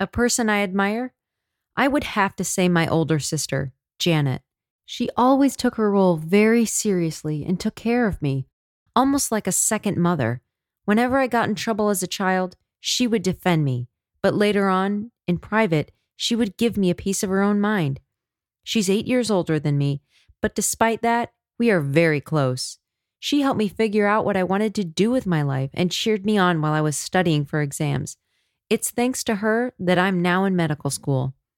A person I admire? I would have to say my older sister, Janet. She always took her role very seriously and took care of me, almost like a second mother. Whenever I got in trouble as a child, she would defend me, but later on, in private, she would give me a piece of her own mind. She's 8 years older than me, but despite that, we are very close. She helped me figure out what I wanted to do with my life and cheered me on while I was studying for exams. It's thanks to her that I'm now in medical school.